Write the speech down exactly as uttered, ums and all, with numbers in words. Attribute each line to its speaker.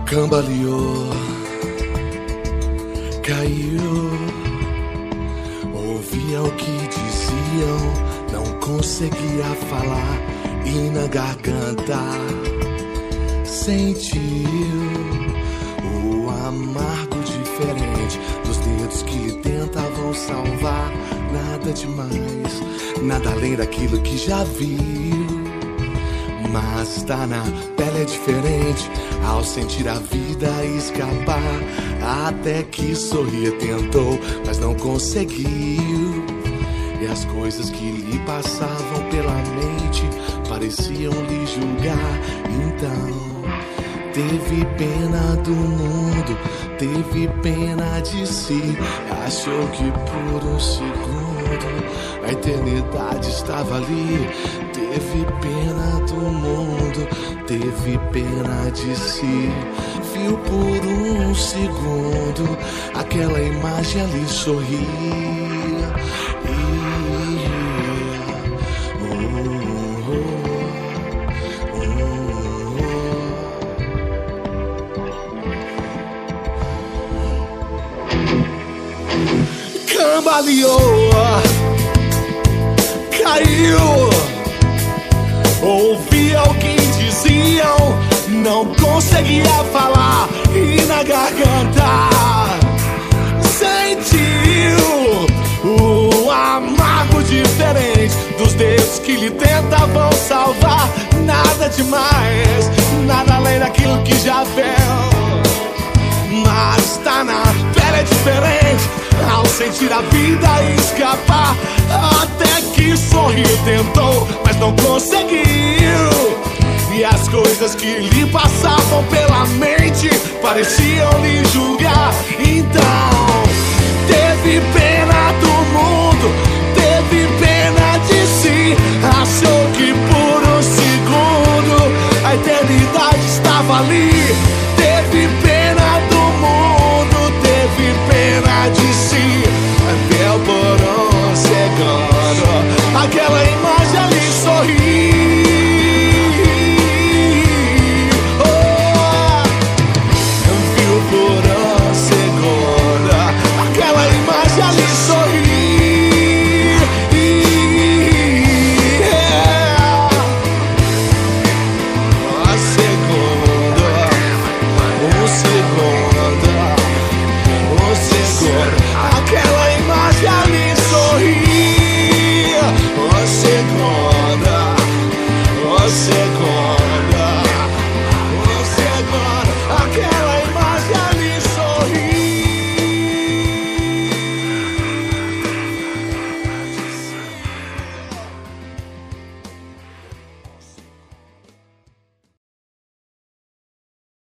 Speaker 1: Cambaleou, caiu, ouvia o que diziam, não conseguia falar e na garganta sentiu o amargo diferente dos dedos que tentavam salvar. Nada demais, nada além daquilo que já viu. Mas tá na pele é diferente ao sentir a vida escapar. Até que sorrir tentou, mas não conseguiu. E as coisas que lhe passavam pela mente pareciam lhe julgar. Então teve pena do mundo, teve pena de si. Achou que por um segundo a eternidade estava ali. Teve pena do mundo, teve pena de si. Viu por um segundo aquela imagem ali sorrir. Cambaleou, caiu, ouvia o que diziam, não conseguia falar e na garganta sentiu o amargo diferente dos dedos que lhe tentavam salvar. Nada demais, nada além daquilo que já viu. Mas tá na pele é diferente ao sentir a vida escapar. Até que sorrir tentou, mas não conseguiu. E as coisas que lhe passavam pela mente pareciam lhe julgar. Então